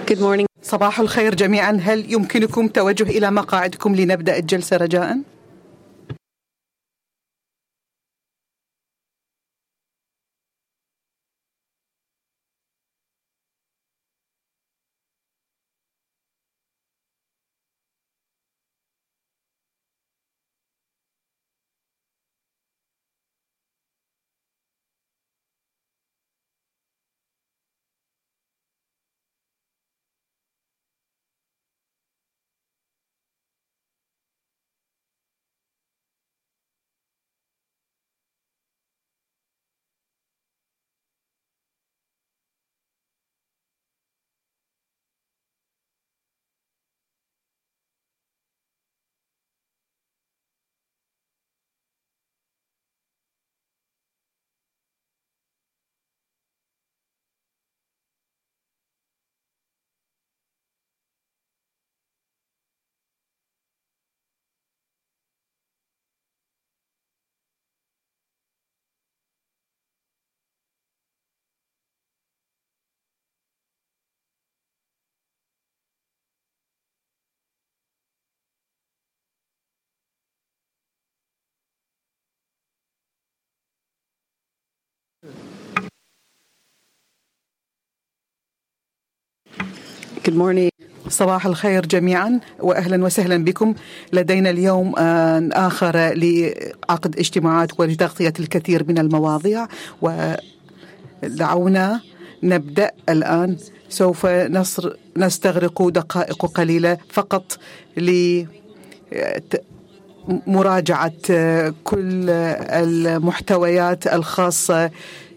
Good morning. صباح الخير جميعا. هل يمكنكم توجه إلى مقاعدكم لنبدأ الجلسة رجاءً؟ Good morning. صباح الخير جميعا وأهلا وسهلا بكم. لدينا اليوم آخر لعقد اجتماعات ولتغطية الكثير من المواضيع، ودعونا نبدأ الآن. سوف نستغرق دقائق قليلة فقط لمراجعة كل المحتويات الخاصة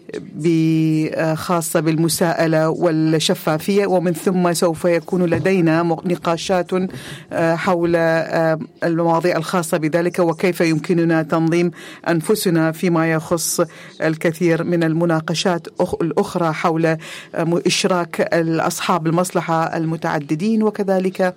بالمساءلة والشفافية، ومن ثم سوف يكون لدينا نقاشات حول المواضيع الخاصة بذلك وكيف يمكننا تنظيم أنفسنا فيما يخص الكثير من المناقشات الأخرى حول إشراك أصحاب المصلحة المتعددين. وكذلك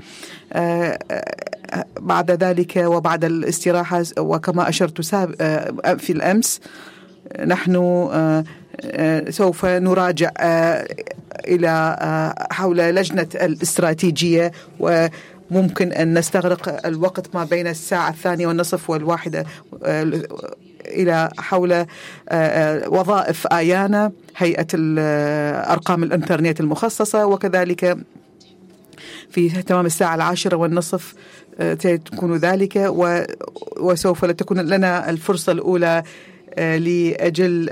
بعد ذلك وبعد الاستراحة، وكما أشرت في الأمس، نحن سوف نراجع إلى حول لجنة الاستراتيجية، وممكن أن نستغرق الوقت ما بين الساعة 2:30 و1 إلى حول وظائف آيانا هيئة أرقام الإنترنت المخصصة. وكذلك في تمام الساعة 10:30 تكون ذلك، وسوف تكون لنا الفرصة الأولى لأجل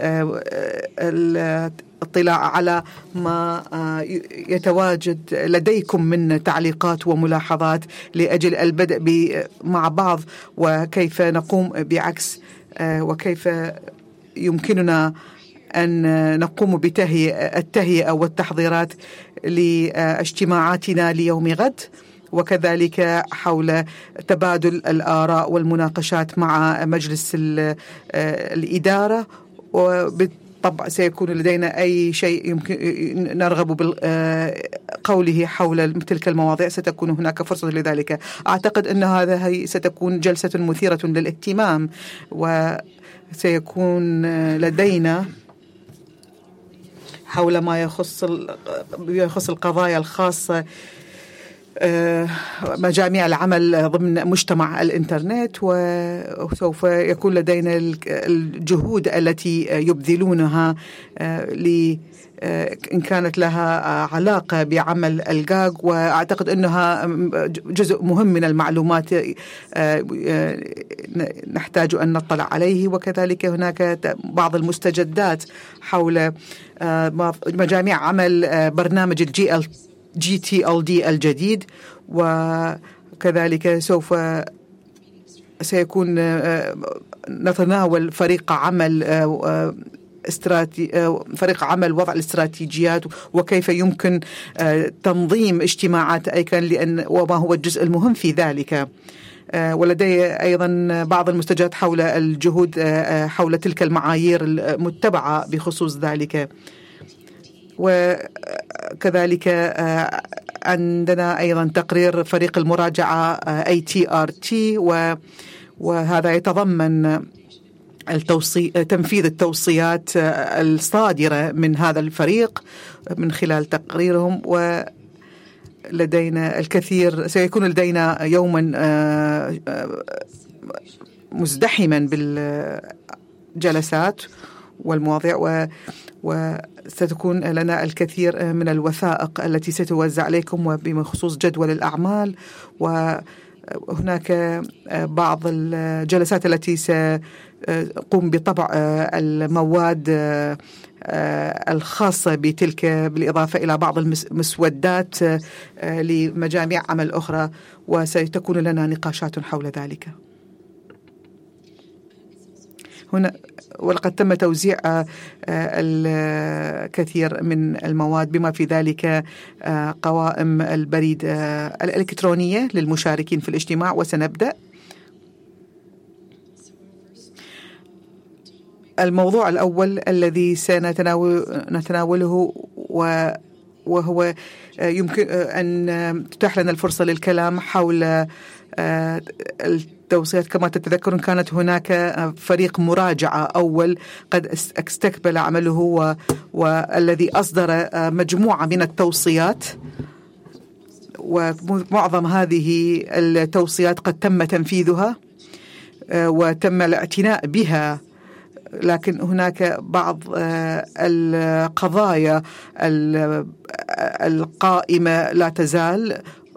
الاطلاع على ما يتواجد لديكم من تعليقات وملاحظات لأجل البدء مع بعض، وكيف نقوم بعكس وكيف يمكننا أن نقوم التهيئة والتحضيرات لاجتماعاتنا ليوم غد، وكذلك حول تبادل الآراء والمناقشات مع مجلس الإدارة. وبالطبع سيكون لدينا أي شيء يمكن نرغب بقوله حول تلك المواضيع، ستكون هناك فرصة لذلك. أعتقد أن هي ستكون جلسة مثيرة للاهتمام، وسيكون لدينا حول ما يخص القضايا الخاصة مجاميع العمل ضمن مجتمع الإنترنت، وسوف يكون لدينا الجهود التي يبذلونها إن كانت لها علاقة بعمل الجاج، وأعتقد أنها جزء مهم من المعلومات نحتاج أن نطلع عليه. وكذلك هناك بعض المستجدات حول مجاميع عمل برنامج GTLD الجديد، وكذلك سيكون نتناول فريق عمل وضع الاستراتيجيات وكيف يمكن تنظيم اجتماعات أيكان، وما هو الجزء المهم في ذلك. ولدي أيضا بعض المستجدات حول الجهود حول تلك المعايير المتبعة بخصوص ذلك. وكذلك عندنا أيضا تقرير فريق المراجعة ATRT، وهذا يتضمن تنفيذ التوصيات الصادرة من هذا الفريق من خلال تقريرهم. لدينا الكثير، سيكون لدينا يوما مزدحما بالجلسات والمواضيع، وستكون لنا الكثير من الوثائق التي ستوزع عليكم وبخصوص جدول الأعمال. وهناك بعض الجلسات التي سقوم بطبع المواد الخاصة بتلك، بالإضافة إلى بعض المسودات لمجاميع عمل أخرى، وستكون لنا نقاشات حول ذلك هنا. ولقد تم توزيع الكثير من المواد بما في ذلك قوائم البريد الإلكترونية للمشاركين في الاجتماع. وسنبدأ. الموضوع الأول الذي سنتناوله وهو يمكن أن تتاح لنا الفرصة للكلام حول التوصيات. كما تتذكرون كانت هناك فريق مراجعة أول قد استكمل عمله والذي أصدر مجموعة من التوصيات، ومعظم هذه التوصيات قد تم تنفيذها وتم الاعتناء بها، لكن هناك بعض القضايا القائمة لا تزال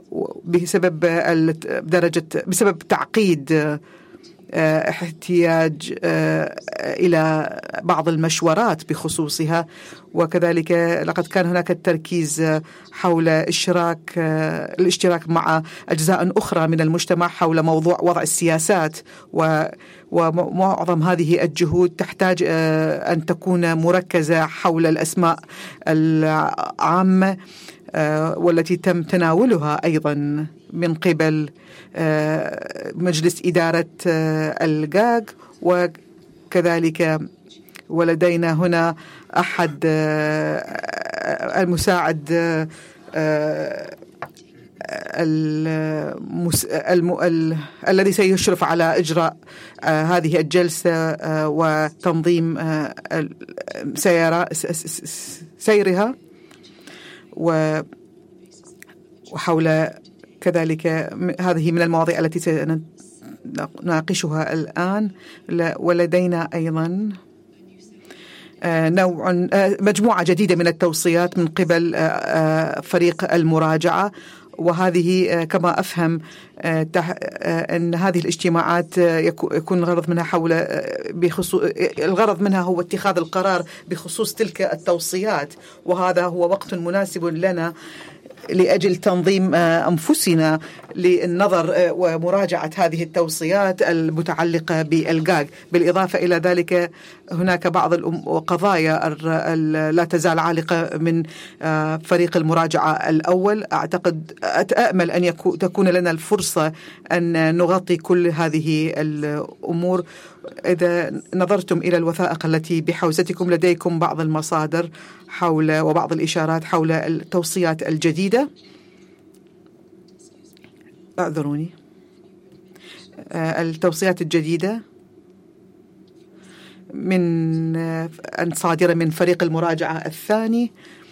بسبب تعقيد احتياج إلى بعض المشورات بخصوصها. وكذلك لقد كان هناك التركيز حول الاشتراك مع أجزاء أخرى من المجتمع حول موضوع وضع السياسات، ومعظم هذه الجهود تحتاج أن تكون مركزة حول الأسماء العامة والتي تم تناولها أيضا من قبل مجلس إدارة الجاج. وكذلك ولدينا هنا أحد المساعد الذي سيشرف على إجراء هذه الجلسة وتنظيم سيرها، وحول كذلك هذه من المواضيع التي سنناقشها الآن. ولدينا أيضا مجموعة جديدة من التوصيات من قبل فريق المراجعة، وهذه كما أفهم أن هذه الاجتماعات يكون الغرض منها هو اتخاذ القرار بخصوص تلك التوصيات، وهذا هو وقت مناسب لنا لأجل تنظيم أنفسنا للنظر ومراجعة هذه التوصيات المتعلقة بالجاج. بالإضافة إلى ذلك هناك بعض القضايا لا تزال عالقة من فريق المراجعة الأول. أتأمل أن تكون لنا الفرصة أن نغطي كل هذه الأمور. إذا نظرتم إلى الوثائق التي بحوزتكم لديكم بعض المصادر وبعض الإشارات حول التوصيات الجديدة. اعذروني. التوصيات الجديدة من صادرة من فريق المراجعة الثاني،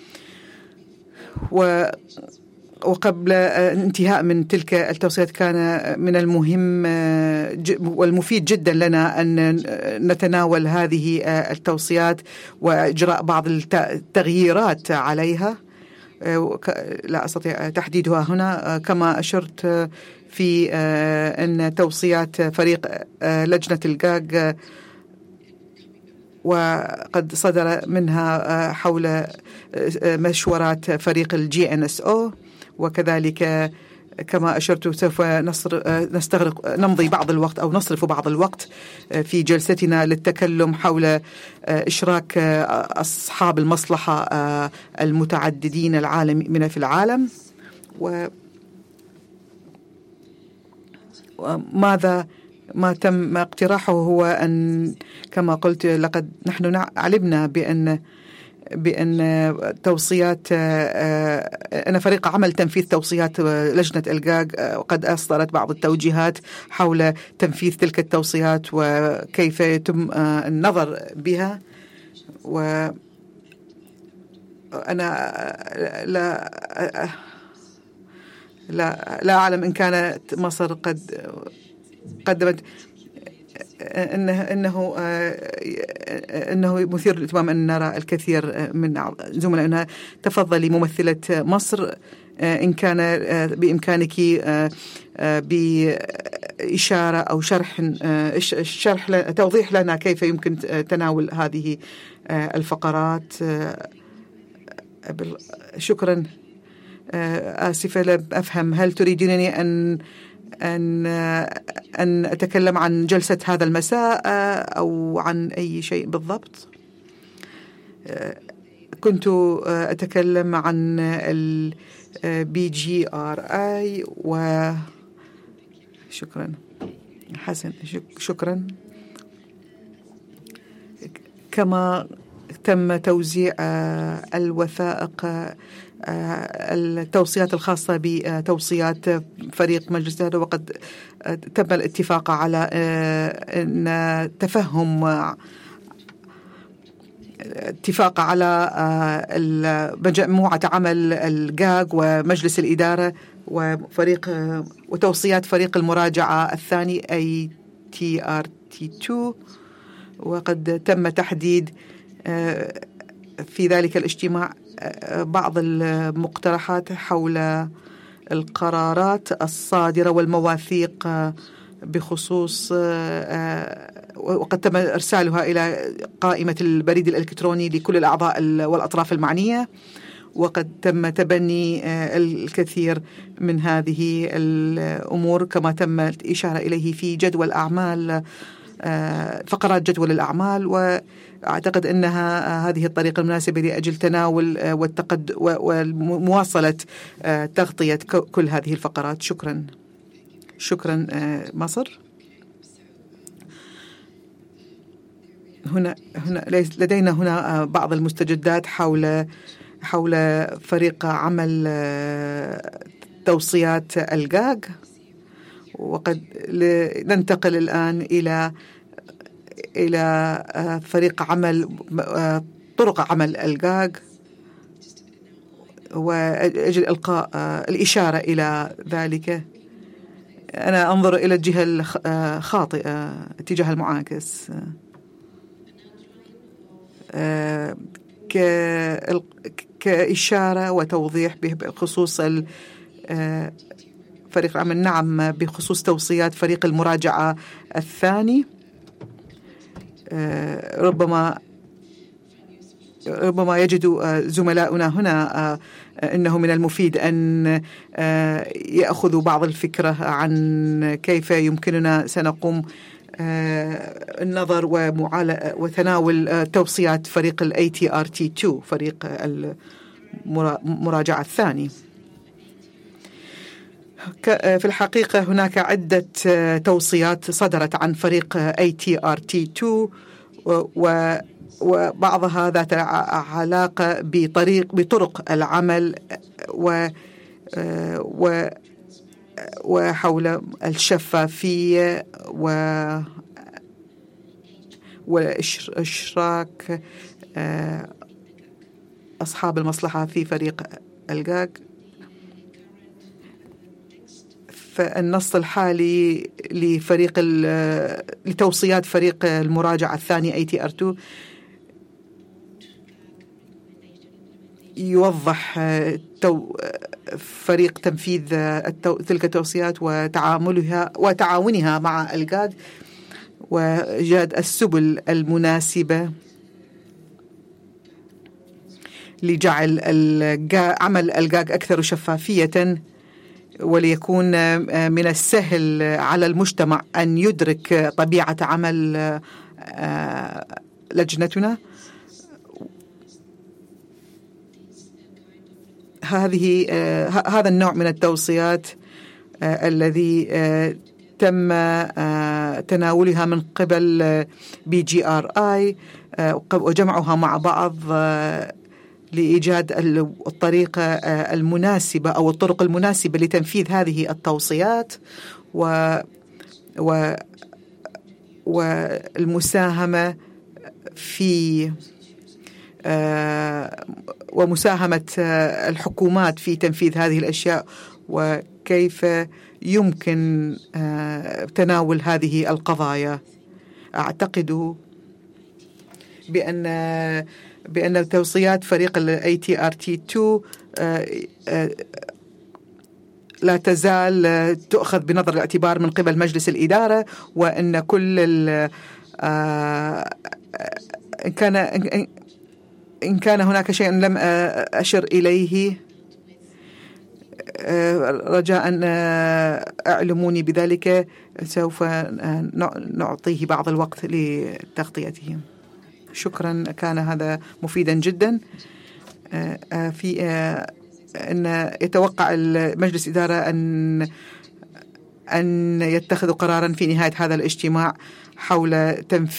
وقبل انتهاء من تلك التوصيات كان من المهم والمفيد جدا لنا أن نتناول هذه التوصيات وإجراء بعض التغييرات عليها. لا أستطيع تحديدها هنا. كما أشرت في أن توصيات فريق لجنة الجاج وقد صدر منها حول مشورات فريق الGNSO، وكذلك كما أشرت سوف نمضي بعض الوقت أو نصرف بعض الوقت في جلستنا للتكلم حول إشراك أصحاب المصلحة المتعددين من في العالم. ما تم اقتراحه هو أن كما قلت نحن علمنا بأن توصيات أن فريق عمل تنفيذ توصيات لجنة الجاج قد أصدرت بعض التوجيهات حول تنفيذ تلك التوصيات وكيف يتم النظر بها. وأنا لا لا أعلم إن كانت مصر قد قدمت إنه مثير للاهتمام أن نرى الكثير من زملائنا. تفضلي ممثلة مصر، إن كان بإمكانك بإشارة أو توضيح لنا كيف يمكن تناول هذه الفقرات. شكرا. آسفة لم أفهم، هل تريدينني أن أتكلم عن جلسة هذا المساء أو عن أي شيء بالضبط؟ كنت أتكلم عن BGRI شكرا. حسن، شكرا. كما تم توزيع الوثائق، التوصيات الخاصة بتوصيات فريق مجلس الإدارة، وقد تم الاتفاق على أن اتفاق على مجموعة عمل الجاج ومجلس الإدارة وتوصيات فريق المراجعة الثاني ATRT2، وقد تم تحديد في ذلك الاجتماع بعض المقترحات حول القرارات الصادرة والمواثيق بخصوص، وقد تم إرسالها إلى قائمة البريد الإلكتروني لكل الأعضاء والأطراف المعنية، وقد تم تبني الكثير من هذه الأمور كما تم الإشارة إليه في جدول أعمال، فقرات جدول الأعمال. وأعتقد أنها هذه الطريقة المناسبة لأجل تناول ومواصلة تغطية كل هذه الفقرات. شكرا مصر. لدينا هنا بعض المستجدات حول فريق عمل توصيات الجاج، وقد ننتقل الآن إلى فريق عمل طرق عمل الجاج، وأجل إلقاء الإشارة إلى ذلك. أنا أنظر إلى الجهة الخاطئة، اتجاه المعاكس، كإشارة وتوضيح بخصوص فريق العمل. نعم، بخصوص توصيات فريق المراجعة الثاني، ربما يجد زملاؤنا هنا إنه من المفيد أن يأخذوا بعض الفكرة عن كيف يمكننا سنقوم النظر وتناول توصيات فريق ATRT2 فريق المراجعة الثاني. في الحقيقة هناك عدة توصيات صدرت عن فريق ATRT2 وبعضها ذات علاقة بطرق العمل وحول الشفافية وإشراك أصحاب المصلحة في فريق الجاج. فالنص الحالي لتوصيات فريق المراجعة الثاني ATR2 يوضح فريق تنفيذ تلك التوصيات وتعاونها مع الجاج، وإيجاد السبل المناسبة لجعل عمل الجاج أكثر شفافية، وليكون من السهل على المجتمع أن يدرك طبيعة عمل لجنتنا. هذا النوع من التوصيات الذي تم تناولها من قبل BGRI وجمعها مع بعض لإيجاد الطريقة المناسبة أو الطرق المناسبة لتنفيذ هذه التوصيات والمساهمة في ومساهمة الحكومات في تنفيذ هذه الأشياء، وكيف يمكن تناول هذه القضايا. أعتقد بأن توصيات فريق ATRT2 لا تزال تؤخذ بنظر الاعتبار من قبل مجلس الإدارة، وأن كل إن كان هناك شيء لم أشر إليه رجاء أعلموني بذلك، سوف نعطيه بعض الوقت لتغطيته. شكرا، كان هذا مفيدا جدا. في أن يتوقع المجلس الإدارة أن يتخذ قرارا في نهاية هذا الاجتماع حول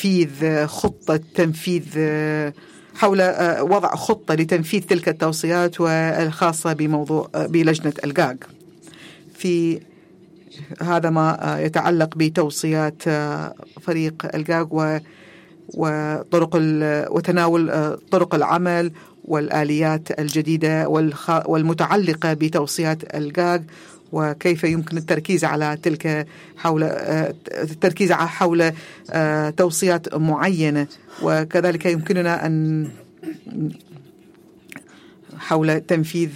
حول وضع خطة لتنفيذ تلك التوصيات والخاصة بلجنة الجاج. في هذا ما يتعلق بتوصيات فريق الجاج وتناول طرق العمل والآليات الجديدة والمتعلقة بتوصيات الجاج، وكيف يمكن التركيز على حول توصيات معينة، وكذلك يمكننا أن حول تنفيذ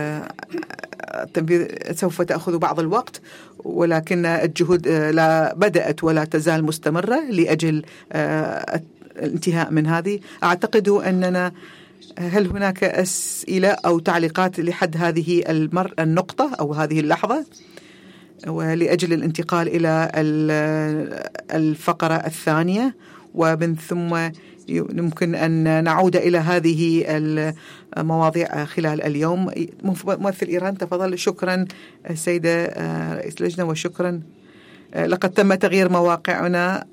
سوف تأخذ بعض الوقت، ولكن الجهود لا بدأت ولا تزال مستمرة لأجل الانتهاء من هذه. أعتقد أننا هل هناك أسئلة أو تعليقات لحد هذه النقطة أو هذه اللحظة، ولأجل الانتقال إلى الفقرة الثانية، ومن ثم يمكن أن نعود إلى هذه المواضيع خلال اليوم. ممثل إيران تفضل. شكرا السيدة رئيس اللجنة، وشكرا. لقد تم تغيير مواقعنا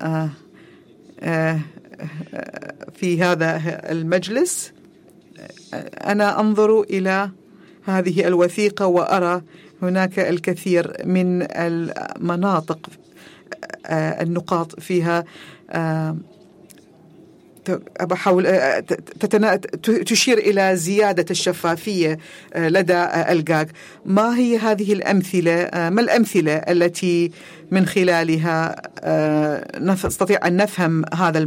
في هذا المجلس. أنا أنظر إلى هذه الوثيقة وأرى هناك الكثير من المناطق النقاط فيها تشير إلى زيادة الشفافية لدى الجاج. ما هي هذه الأمثلة؟ ما الأمثلة التي من خلالها نستطيع أن نفهم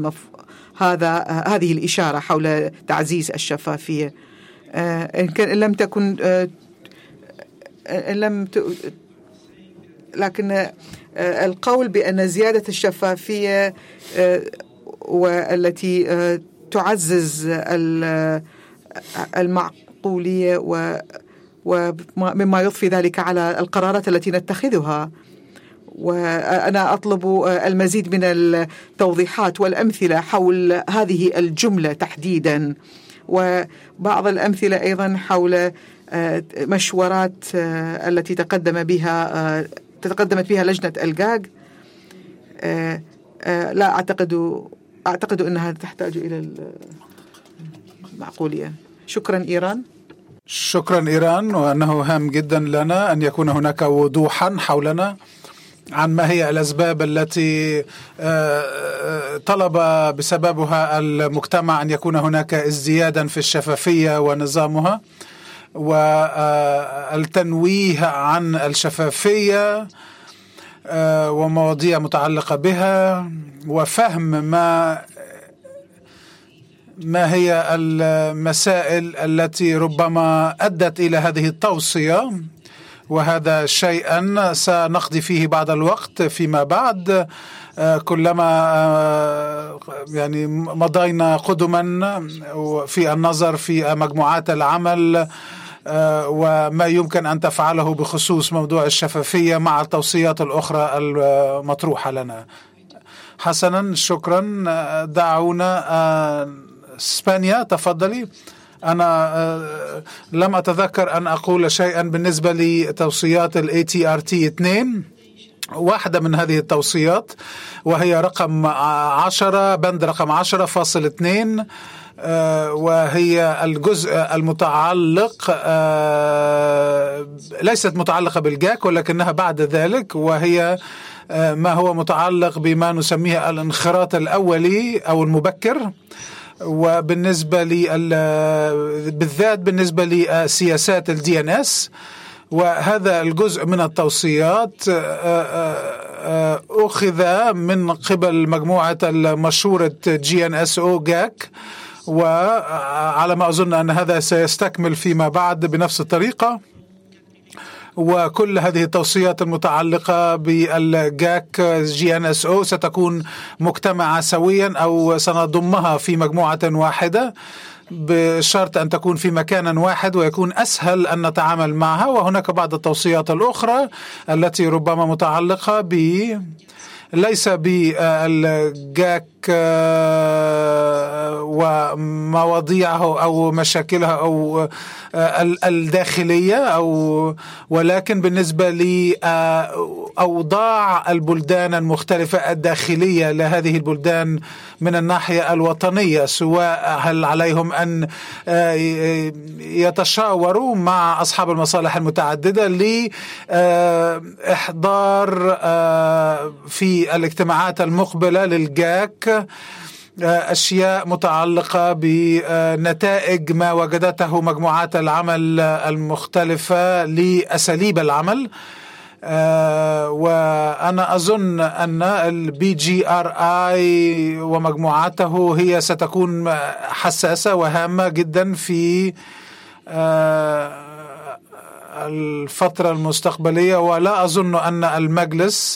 هذه الإشارة حول تعزيز الشفافية؟ لكن القول بأن زيادة الشفافية والتي تعزز المعقولية ومما يضفي ذلك على القرارات التي نتخذها، وأنا أطلب المزيد من التوضيحات والأمثلة حول هذه الجملة تحديدا، وبعض الأمثلة أيضا حول مشورات التي تقدمت بها لجنة الجاج. لا أعتقد أنها تحتاج إلى المعقولية. شكرا إيران. شكرا إيران، وأنه هام جدا لنا أن يكون هناك وضوحا حولنا عن ما هي الأسباب التي طلب بسببها المجتمع أن يكون هناك ازديادا في الشفافية ونظامها، والتنويه عن الشفافية ومواضيع متعلقة بها، وفهم ما هي المسائل التي ربما أدت إلى هذه التوصية، وهذا شيئا سنقضي فيه بعض الوقت فيما بعد كلما يعني مضينا قدما في النظر في مجموعات العمل وما يمكن أن تفعله بخصوص موضوع الشفافية مع التوصيات الأخرى المطروحة لنا. حسنا، شكرا. دعونا إسبانيا، تفضلي. أنا لم أتذكر أن أقول شيئا بالنسبة لتوصيات ATRT2. واحدة من هذه التوصيات وهي رقم 10، بند رقم 10.2، وهي الجزء المتعلق ليست متعلقة بالجاك ولكنها بعد ذلك، وهي ما هو متعلق بما نسميه الانخراط الأولي أو المبكر. وبالنسبة بالذات بالنسبة لسياسات DNS. وهذا الجزء من التوصيات أخذ من قبل مجموعة المشورة GNSO GAC، وعلى ما أظن أن هذا سيستكمل فيما بعد بنفس الطريقة. وكل هذه التوصيات المتعلقة بالجاك GNSO ستكون مجتمعة سويا أو سنضمها في مجموعة واحدة بشرط أن تكون في مكان واحد ويكون أسهل أن نتعامل معها. وهناك بعض التوصيات الأخرى التي ربما متعلقة ليس بالجاك ومواضيعه أو مشاكلها أو الداخلية ولكن بالنسبة لأوضاع البلدان المختلفة الداخلية لهذه البلدان من الناحية الوطنية، سواء هل عليهم أن يتشاوروا مع أصحاب المصالح المتعددة لإحضار في الاجتماعات المقبلة للجاك أشياء متعلقة بنتائج ما وجدته مجموعات العمل المختلفة لأساليب العمل. وأنا أظن أن BGRI ومجموعاته هي ستكون حساسة وهامة جدا في الفترة المستقبلية. ولا أظن أن المجلس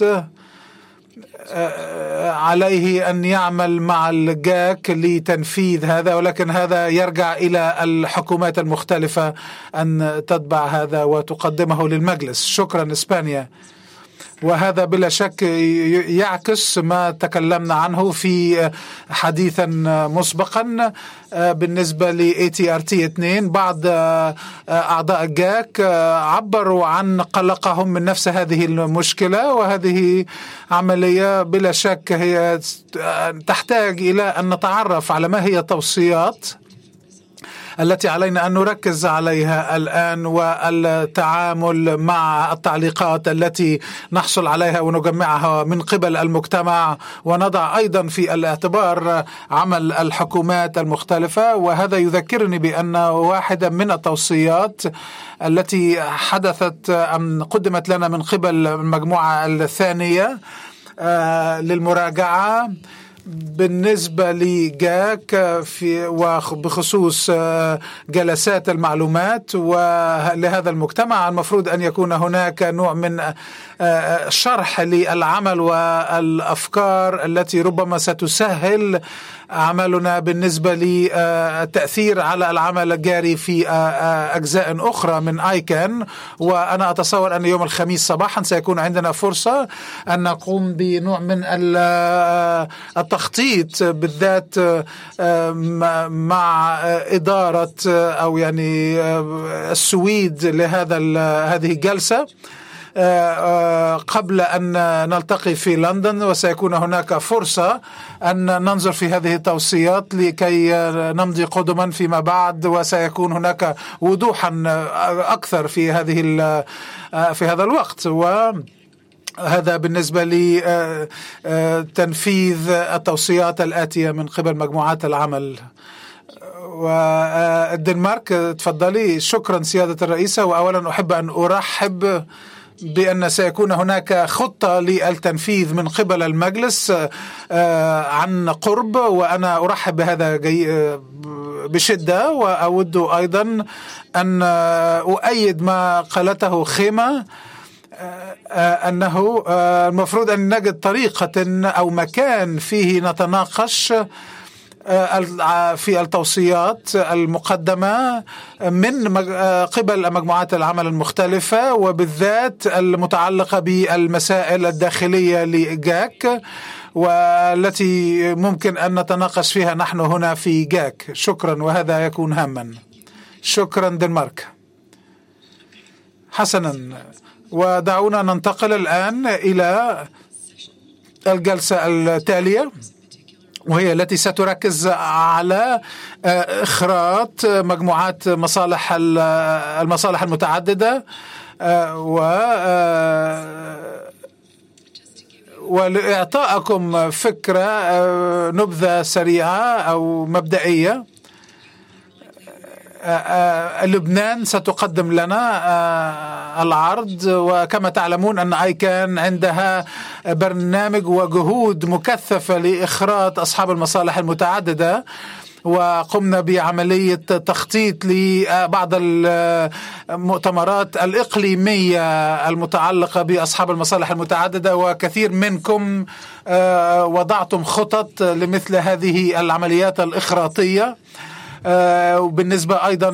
عليه أن يعمل مع الجاك لتنفيذ هذا، ولكن هذا يرجع إلى الحكومات المختلفة أن تتبع هذا وتقدمه للمجلس. شكرا إسبانيا. وهذا بلا شك يعكس ما تكلمنا عنه في حديثا مسبقا بالنسبة ل ATRT2. بعض أعضاء الجاك عبروا عن قلقهم من نفس هذه المشكلة، وهذه عملية بلا شك هي تحتاج إلى أن نتعرف على ما هي التوصيات التي علينا أن نركز عليها الآن، والتعامل مع التعليقات التي نحصل عليها ونجمعها من قبل المجتمع، ونضع أيضا في الاعتبار عمل الحكومات المختلفة. وهذا يذكرني بأن واحدة من التوصيات التي حدثت أم قدمت لنا من قبل المجموعة الثانية للمراجعة بالنسبة لجاك وبخصوص جلسات المعلومات ولهذا المجتمع، المفروض أن يكون هناك نوع من شرح للعمل والأفكار التي ربما ستسهل عملنا بالنسبة للتأثير على العمل الجاري في أجزاء أخرى من آيكان. وأنا أتصور أن يوم الخميس صباحا سيكون عندنا فرصة أن نقوم بنوع من التخطيط بالذات مع إدارة أو يعني السويد هذه الجلسة قبل أن نلتقي في لندن. وسيكون هناك فرصة أن ننظر في هذه التوصيات لكي نمضي قدما فيما بعد، وسيكون هناك وضوحا أكثر في هذا الوقت. وهذا بالنسبة لتنفيذ التوصيات الآتية من قبل مجموعات العمل. والدنمارك تفضلي. شكرا سيادة الرئيسة. وأولا أحب أن أرحب بأن سيكون هناك خطة للتنفيذ من قبل المجلس عن قرب، وأنا أرحب بهذا بشدة. وأود أيضا أن أؤيد ما قالته خيمة أنه المفروض أن نجد طريقة أو مكان فيه نتناقش في التوصيات المقدمة من قبل مجموعات العمل المختلفة، وبالذات المتعلقة بالمسائل الداخلية لجاك والتي ممكن أن نتناقش فيها نحن هنا في جاك. شكرا. وهذا يكون هاما. شكرا دنمارك. حسنا. ودعونا ننتقل الآن إلى الجلسة التالية، وهي التي ستركز على إخراج مجموعات المصالح المتعددة ولإعطائكم فكرة نبذة سريعة أو مبدئية، لبنان ستقدم لنا العرض، وكما تعلمون أن ICANN عندها برنامج وجهود مكثفة لإخراج أصحاب المصالح المتعددة، وقمنا بعملية تخطيط لبعض المؤتمرات الإقليمية المتعلقة بأصحاب المصالح المتعددة، وكثير منكم وضعتم خطط لمثل هذه العمليات الإخراطية. وبالنسبة أيضا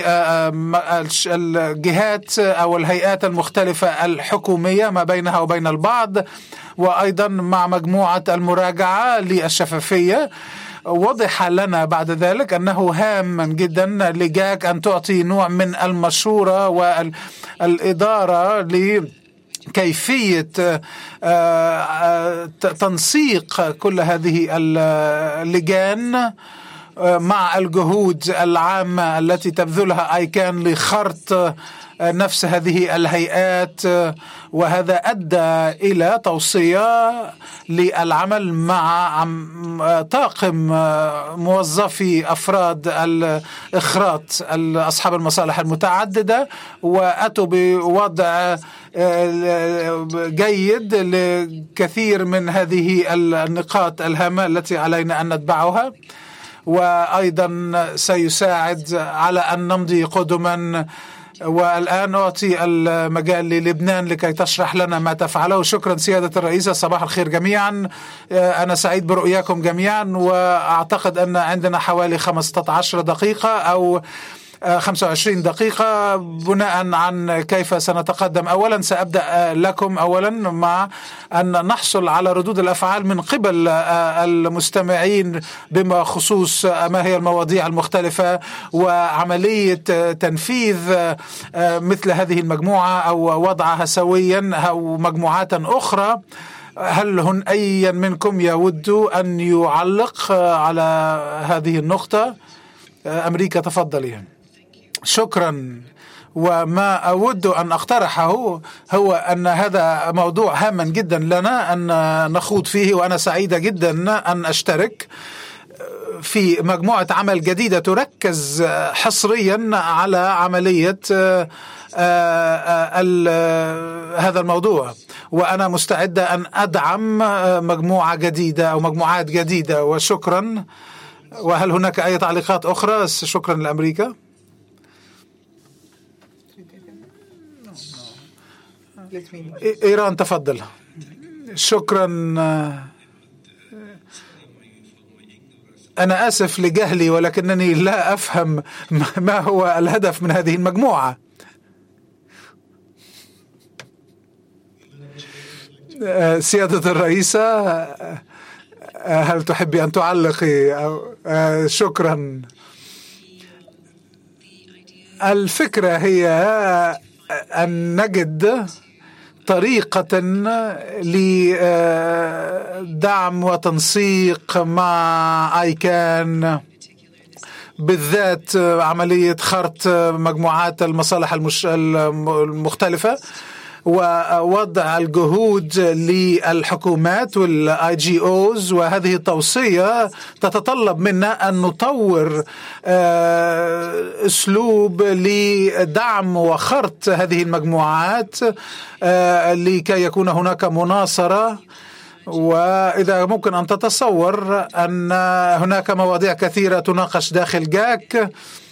للجهات أو الهيئات المختلفة الحكومية ما بينها وبين البعض، وأيضا مع مجموعة المراجعة للشفافية. وضح لنا بعد ذلك أنه هاما جدا لجاك أن تعطي نوع من المشورة والإدارة لكيفية تنسيق كل هذه اللجان مع الجهود العامة التي تبذلها ICANN لخرط نفس هذه الهيئات. وهذا أدى إلى توصية للعمل مع طاقم موظفي أفراد الإخراط أصحاب المصالح المتعددة، وأتوا بوضع جيد لكثير من هذه النقاط الهامة التي علينا أن نتبعها، وأيضا سيساعد على أن نمضي قدما. والآن أعطي المجال للبنان لكي تشرح لنا ما تفعله. شكرا سيادة الرئيسة، صباح الخير جميعا. أنا سعيد برؤياكم جميعا، وأعتقد أن عندنا حوالي 15 دقيقة أو 25 دقيقة بناء عن كيف سنتقدم. أولا سأبدأ لكم أولا مع أن نحصل على ردود الأفعال من قبل المستمعين بما خصوص ما هي المواضيع المختلفة وعملية تنفيذ مثل هذه المجموعة أو وضعها سويا أو مجموعات أخرى. هل أي منكم يود أن يعلق على هذه النقطة؟ أمريكا تفضلي. شكرا. وما أود أن أقترحه هو أن هذا موضوع هام جدا لنا أن نخوض فيه، وأنا سعيدة جدا أن أشترك في مجموعة عمل جديدة تركز حصريا على عملية هذا الموضوع، وأنا مستعدة أن أدعم مجموعة جديدة أو مجموعات جديدة. وشكرا. وهل هناك أي تعليقات أخرى؟ شكرا لأمريكا. إيران تفضل. شكرا. أنا آسف لجهلي، ولكنني لا أفهم ما هو الهدف من هذه المجموعة. سيادة الرئيسة، هل تحبي أن تعلقي؟ شكرا. الفكرة هي أن نجد طريقة لدعم وتنسيق مع ICANN، بالذات عملية خرط مجموعات المصالح المختلفة، ووضع الجهود للحكومات والIGOs. وهذه التوصية تتطلب منا أن نطور أسلوب لدعم وخرط هذه المجموعات لكي يكون هناك مناصرة. وإذا ممكن أن تتصور أن هناك مواضيع كثيرة تناقش داخل جاك،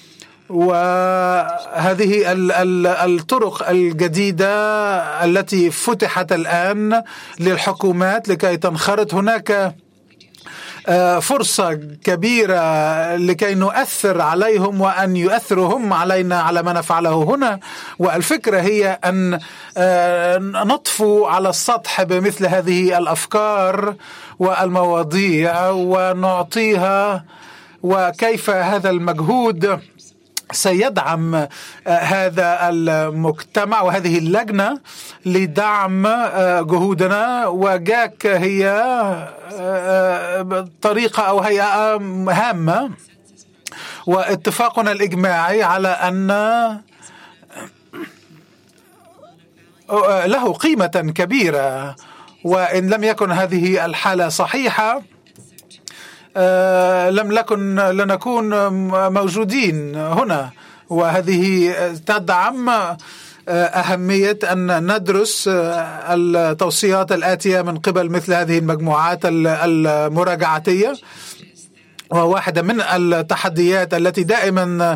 وهذه الطرق الجديدة التي فتحت الآن للحكومات لكي تنخرط، هناك فرصة كبيرة لكي نؤثر عليهم وأن يؤثروا هم علينا على ما نفعله هنا. والفكرة هي أن نطفو على السطح بمثل هذه الأفكار والمواضيع ونعطيها، وكيف هذا المجهود سيدعم هذا المجتمع وهذه اللجنة لدعم جهودنا. وجاك هي طريقة أو هيئة هامة، واتفاقنا الإجماعي على أن له قيمة كبيرة، وإن لم يكن هذه الحالة صحيحة لنكون موجودين هنا. وهذه تدعم أهمية أن ندرس التوصيات الآتية من قبل مثل هذه المجموعات المراجعاتية. وواحدة من التحديات التي دائما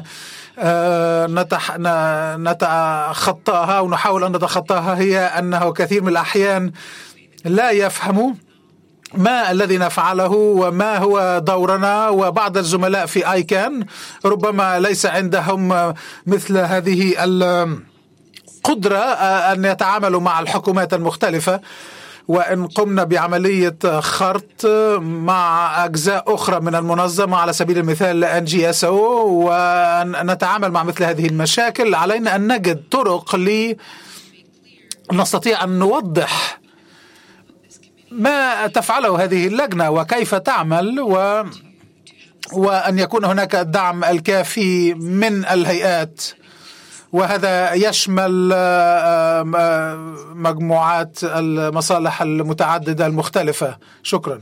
نتخطاها ونحاول أن نتخطاها هي أنه كثير من الأحيان لا يفهموا ما الذي نفعله وما هو دورنا. وبعض الزملاء في آيكان ربما ليس عندهم مثل هذه القدرة أن يتعاملوا مع الحكومات المختلفة. وإن قمنا بعملية خرط مع أجزاء أخرى من المنظمة على سبيل المثال NGSO ونتعامل مع مثل هذه المشاكل، علينا أن نجد طرق نستطيع أن نوضح ما تفعله هذه اللجنة وكيف تعمل، وأن يكون هناك الدعم الكافي من الهيئات. وهذا يشمل مجموعات المصالح المتعددة المختلفة. شكرا.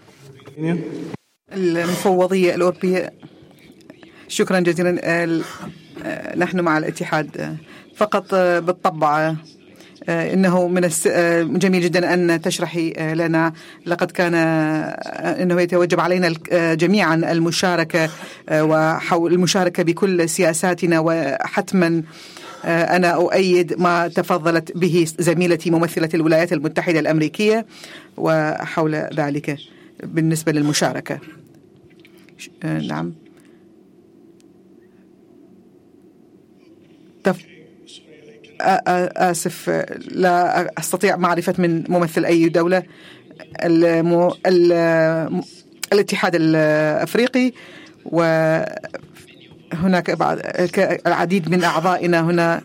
المفوضية الأوروبية، شكرا جزيلا. نحن مع الاتحاد فقط. بالطبع إنه من جميل جدا أن تشرحي لنا. لقد كان إنه يتوجب علينا جميعا المشاركة وحول المشاركة بكل سياساتنا. وحتما أنا أؤيد ما تفضلت به زميلتي ممثلة الولايات المتحدة الأمريكية وحول ذلك بالنسبة للمشاركة. نعم. آسف، لا أستطيع معرفة من ممثل أي دولة. الاتحاد الأفريقي، وهناك العديد من أعضائنا هنا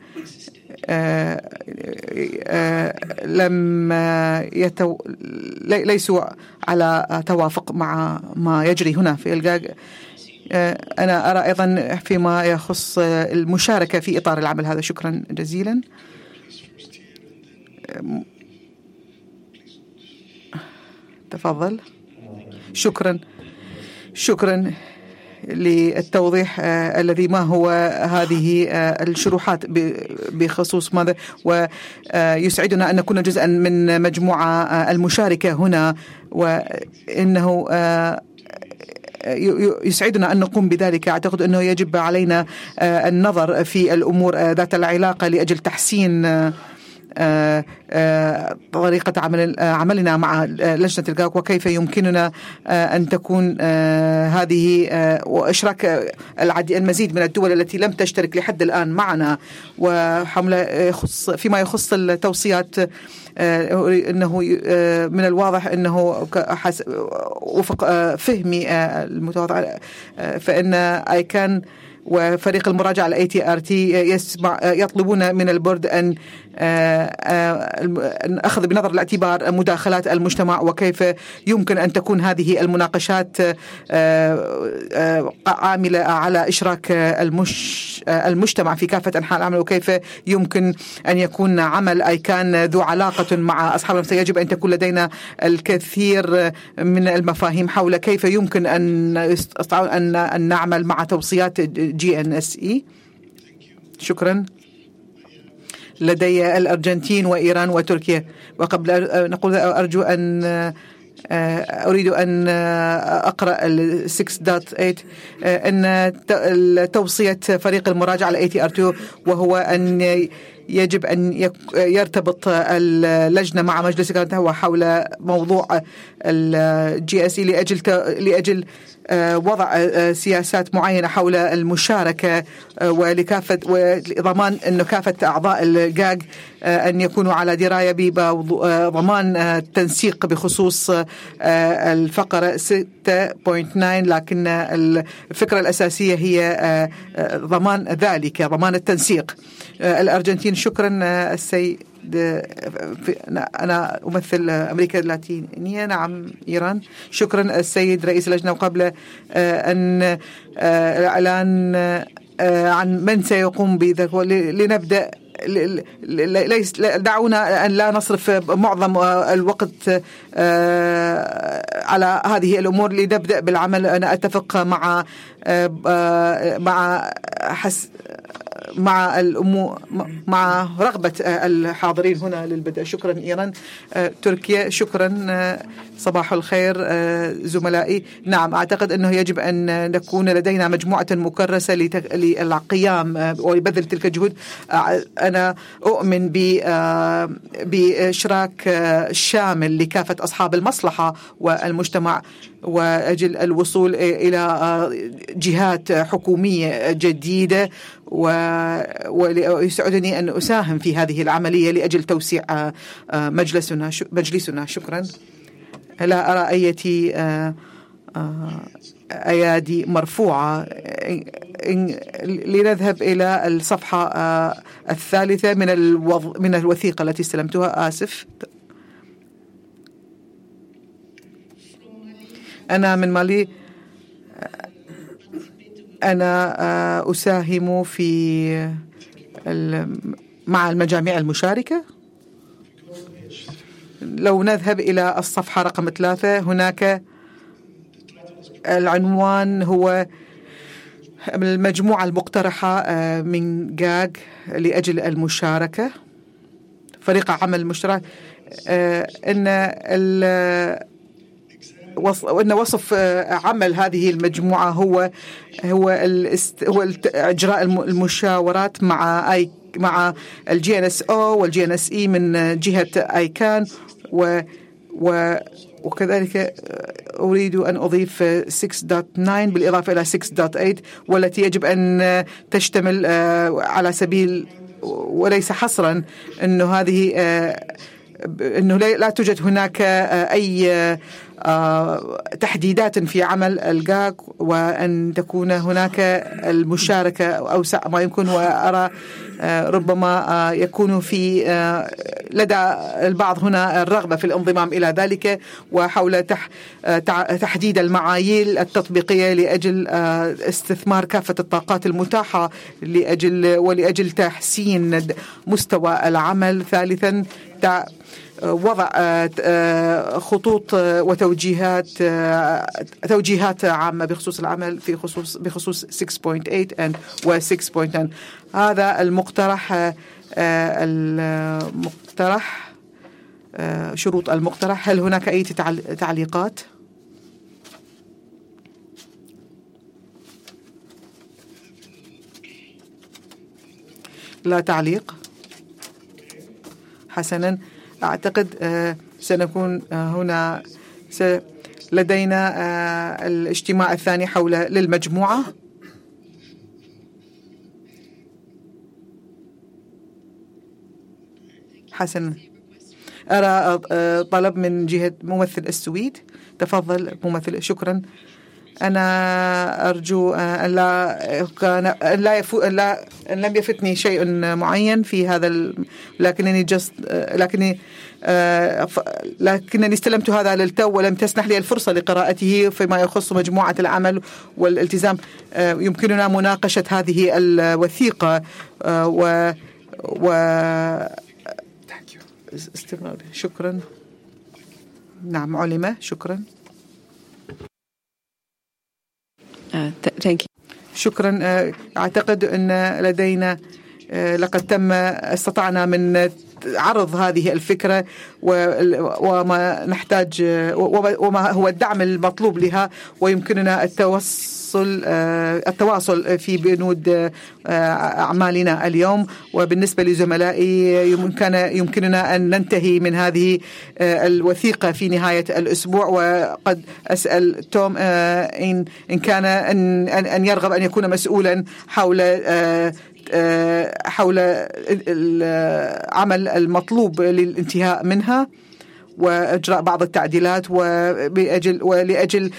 ليسوا على توافق مع ما يجري هنا في الجاج. أنا أرى أيضا فيما يخص المشاركة في إطار العمل هذا. شكرا جزيلا. تفضل. شكرا للتوضيح الذي ما هو هذه الشروحات بخصوص ماذا. ويسعدنا أن نكون جزءا من مجموعة المشاركة هنا، وإنه يسعدنا أن نقوم بذلك. أعتقد أنه يجب علينا النظر في الأمور ذات العلاقة لأجل تحسين طريقة عملنا مع لجنة الجاك، وكيف يمكننا أن تكون هذه وإشراك المزيد من الدول التي لم تشترك لحد الآن معنا. وحملة فيما يخص التوصيات، إنه من الواضح أنه وفق فهمي المتواضع فإن آيكان وفريق المراجعة على ATRT يطلبون من البورد أن أخذ بنظر الاعتبار مداخلات المجتمع، وكيف يمكن أن تكون هذه المناقشات عاملة على إشراك المجتمع في كافة أنحاء العالم، وكيف يمكن أن يكون عمل آيكان ذو علاقة مع أصحاب المسؤولية. يجب أن تكون لدينا الكثير من المفاهيم حول كيف يمكن أن نعمل مع توصيات GNSE. شكرا. لدي الأرجنتين وإيران وتركيا. وقبل أن نقول أرجو أن أريد أن أقرأ 6.8 أن توصية فريق المراجعة على ATRT، وهو أن يجب أن يرتبط اللجنة مع مجلس الإدارة حول موضوع GSE لأجل وضع سياسات معينة حول المشاركة وضمان أن كافة أعضاء الجاج أن يكونوا على دراية بضمان التنسيق بخصوص الفقرة 6.9. لكن الفكرة الأساسية هي ضمان ذلك، ضمان التنسيق. الأرجنتين. شكرا السيد. أنا أمثل أمريكا اللاتينية. نعم. إيران. شكرا السيد رئيس اللجنة. وقبل أن الإعلان عن من سيقوم بذلك. لنبدأ دعونا أن لا نصرف معظم الوقت على هذه الأمور، لنبدأ بالعمل. أنا أتفق مع رغبة الحاضرين هنا للبدء. شكرا إيران. تركيا، شكرا. صباح الخير زملائي. نعم، أعتقد أنه يجب أن نكون لدينا مجموعة مكرسة للقيام ولبذل تلك الجهود. أنا أؤمن بإشراك شامل لكافة أصحاب المصلحة والمجتمع، وأجل الوصول إلى جهات حكومية جديدة، ويسعدني أن أساهم في هذه العملية لأجل توسيع مجلسنا. شكرا. لا أرى أي أيادي مرفوعة. لنذهب إلى الصفحة الثالثة من الوثيقة التي استلمتها. آسف، أنا من مالي. أنا أساهم مع المجاميع المشاركة. لو نذهب إلى الصفحة رقم 3، هناك العنوان هو المجموعة المقترحة من جاج لأجل المشاركة، فريق عمل مشترك. وأن وصف عمل هذه المجموعة هو إجراء المشاورات مع الGNSO والGNSE من جهة ICANN، وكذلك أريد أن أضيف 6.9 بالإضافة إلى 6.8، والتي يجب أن تشتمل على سبيل وليس حصرا أنه لا توجد هناك أي تحديدات في عمل الجاج، وأن تكون هناك المشاركة أوسع ما يمكن. وأرى ربما يكون في لدى البعض هنا الرغبة في الانضمام إلى ذلك، وحول تحديد المعايير التطبيقية لأجل استثمار كافة الطاقات المتاحة ولأجل تحسين مستوى العمل. ثالثا، وضع خطوط وتوجيهات عامة بخصوص العمل بخصوص 6.8 و 6.9. هذا المقترح شروط المقترح. هل هناك أي تعليقات؟ لا تعليق. حسنا، أعتقد سنكون هنا لدينا الاجتماع الثاني حول للمجموعة. حسنا، أرى طلب من جهة ممثل السويد. تفضل ممثل. شكرا. أنا أرجو أن لم يفتني شيء معين في هذا، لكنني استلمت هذا للتو ولم تسنح لي الفرصة لقراءته فيما يخص مجموعة العمل والالتزام. يمكننا مناقشة هذه الوثيقة استمرار. شكرا. نعم، علمة. شكرا. شكرا. أعتقد أن لدينا لقد استطعنا من عرض هذه الفكرة وما نحتاج وما هو الدعم المطلوب لها، ويمكننا التواصل في بنود أعمالنا اليوم. وبالنسبة لزملائي يمكننا أن ننتهي من هذه الوثيقة في نهاية الأسبوع. وقد أسأل توم إن كان أن يرغب أن يكون مسؤولا حول العمل المطلوب للانتهاء منها وإجراء بعض التعديلات ولأجل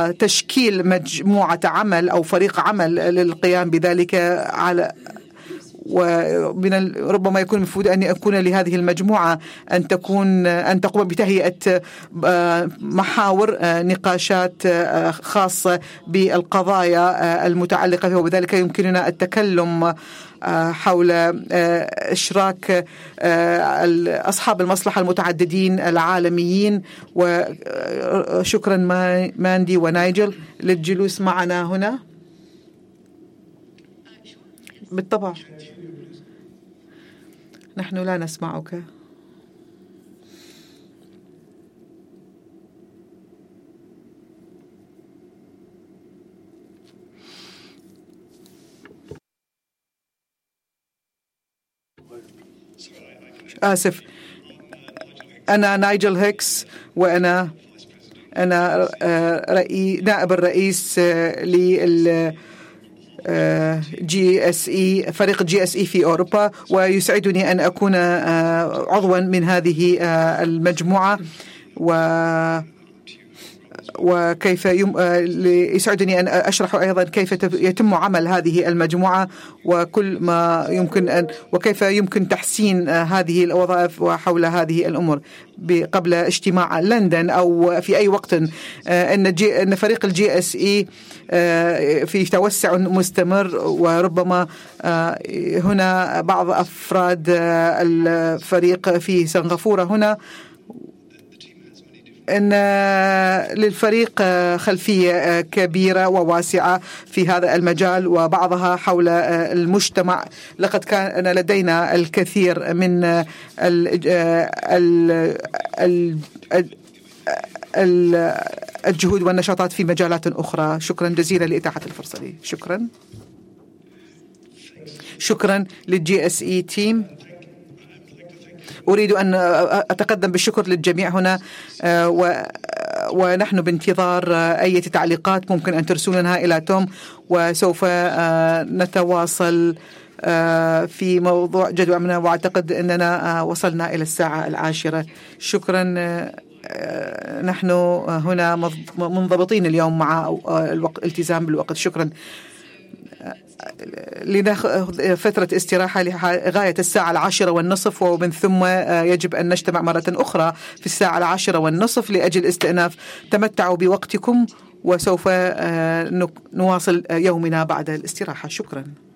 تشكيل مجموعة عمل أو فريق عمل للقيام بذلك ومن ربما يكون المفروض أن يكون لهذه المجموعة أن تقوم بتهيئة محاور نقاشات خاصة بالقضايا المتعلقة فيها، وبذلك يمكننا التكلم حول إشراك أصحاب المصلحة المتعددين العالميين. وشكرا ماندي ونايجل للجلوس معنا هنا. بالطبع نحن لا نسمعك. آسف، أنا نايجل هيكس، وأنا نائب الرئيس لل GSE فريق GSE في أوروبا، ويسعدني أن أكون عضوا من هذه المجموعة، وكيف يسعدني أن أشرح أيضا كيف يتم عمل هذه المجموعة وكل ما يمكن وكيف يمكن تحسين هذه الوظائف وحول هذه الأمور. قبل اجتماع لندن أو في أي وقت أن فريق GSE في توسع مستمر، وربما هنا بعض أفراد الفريق في سنغافورة هنا أن للفريق خلفية كبيرة وواسعة في هذا المجال، وبعضها حول المجتمع. لقد كان لدينا الكثير من الجهود والنشاطات في مجالات أخرى. شكرا جزيلا لإتاحة الفرصة لي. شكرا للGSE تيم. أريد أن أتقدم بالشكر للجميع هنا، ونحن بانتظار أي تعليقات ممكن أن ترسلونها إلى توم، وسوف نتواصل في موضوع جدولنا، وأعتقد أننا وصلنا إلى الساعة 10. شكرا. نحن هنا منضبطين اليوم مع الالتزام بالوقت. شكرا. لنأخذ فترة استراحة لغاية الساعة 10:30، ومن ثم يجب أن نجتمع مرة أخرى في الساعة 10:30 لأجل استئناف. تمتعوا بوقتكم، وسوف نواصل يومنا بعد الاستراحة. شكرا.